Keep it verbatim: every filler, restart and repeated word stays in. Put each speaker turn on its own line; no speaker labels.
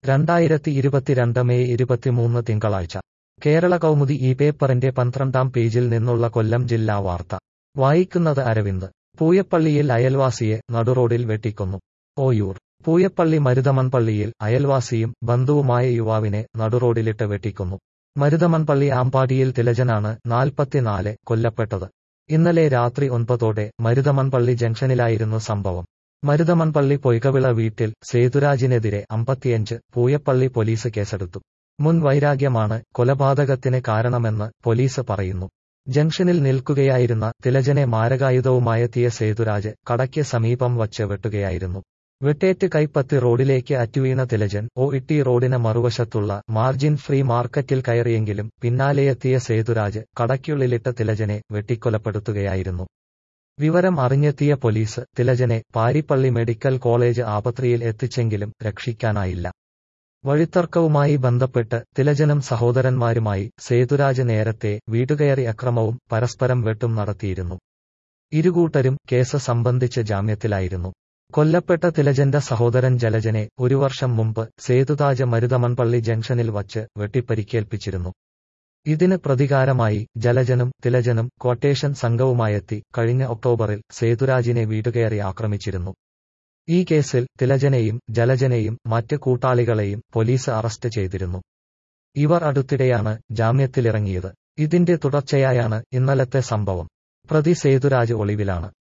രണ്ടായിരത്തി ഇരുപത്തിരണ്ട് മെയ് ഇരുപത്തിമൂന്ന് തിങ്കളാഴ്ച കേരള കൗമുദി ഈ പേപ്പറിന്റെ പന്ത്രണ്ടാം പേജിൽ നിന്നുള്ള കൊല്ലം ജില്ലാ വാർത്ത വായിക്കുന്നത് അരവിന്ദ്. പൂയപ്പള്ളിയിൽ അയൽവാസിയെ നടുറോഡിൽ വെട്ടിക്കൊന്നു. ഓയൂർ. പൂയപ്പള്ളി മരുതമൺപള്ളിയിൽ അയൽവാസിയും ബന്ധുവുമായ യുവാവിനെ നടുറോഡിലിട്ട് വെട്ടിക്കൊന്നു. മരുതമൺപള്ളി ആമ്പാടിയിൽ തിലജനാണ്, നാൽപ്പത്തിനാല്, കൊല്ലപ്പെട്ടത്. ഇന്നലെ രാത്രി ഒൻപതോടെ മരുതമൺപള്ളി ജംഗ്ഷനിലായിരുന്നു സംഭവം. മരുതമൺപള്ളി പൊയ്കവിള വീട്ടിൽ സേതുരാജിനെതിരെ അമ്പത്തിയഞ്ച് പൂയപ്പള്ളി പോലീസ് കേസെടുത്തു. മുൻ വൈരാഗ്യമാണ് കൊലപാതകത്തിന് കാരണമെന്ന് പോലീസ് പറയുന്നു. ജംഗ്ഷനിൽ നിൽക്കുകയായിരുന്ന തിലജനെ മാരകായുധവുമായെത്തിയ സേതുരാജ് കടയ്ക്ക് സമീപം വച്ച് വെട്ടുകയായിരുന്നു. വെട്ടേറ്റ് കൈപ്പത്തി റോഡിലേക്ക് അറ്റുവീണ തിലജൻ ഒ ഇട്ടി റോഡിന് മറുവശത്തുള്ള മാർജിൻ ഫ്രീ മാർക്കറ്റിൽ കയറിയെങ്കിലും പിന്നാലെയെത്തിയ സേതുരാജ് കടയ്ക്കുള്ളിലിട്ട തിലജനെ വെട്ടിക്കൊലപ്പെടുത്തുകയായിരുന്നു. വിവരം അറിഞ്ഞെത്തിയ പോലീസ് തിലജനെ പാരിപ്പള്ളി മെഡിക്കൽ കോളേജ് ആപത്രിയിൽ എത്തിച്ചെങ്കിലും രക്ഷിക്കാനായില്ല. വഴിത്തർക്കവുമായി ബന്ധപ്പെട്ട് തിലജനും സഹോദരന്മാരുമായി സേതുരാജ് നേരത്തെ വീടുകയറി അക്രമവും പരസ്പരം വെട്ടും നടത്തിയിരുന്നു. ഇരുകൂട്ടരും കേസ് സംബന്ധിച്ച് ജാമ്യത്തിലായിരുന്നു. കൊല്ലപ്പെട്ട തിലജന്റെ സഹോദരൻ ജലജനെ ഒരു വർഷം മുമ്പ് സേതുരാജ് മരുതമൺപള്ളി ജംഗ്ഷനിൽ വച്ച് വെട്ടിപ്പരിക്കേൽപ്പിച്ചിരുന്നു. ഇതിന് പ്രതികാരമായി ജലജനും തിലജനും ക്വട്ടേഷൻ സംഘവുമായെത്തി കഴിഞ്ഞ ഒക്ടോബറിൽ സേതുരാജിനെ വീടുകയറി ആക്രമിച്ചിരുന്നു. ഈ കേസിൽ തിലജനെയും ജലജനെയും മറ്റ് കൂട്ടാളികളെയും പോലീസ് അറസ്റ്റ് ചെയ്തിരുന്നു. ഇവർ അടുത്തിടെയാണ് ജാമ്യത്തിലിറങ്ങിയത്. ഇതിന്റെ തുടർച്ചയായാണ് ഇന്നലത്തെ സംഭവം. പ്രതി സേതുരാജ് ഒളിവിലാണ്.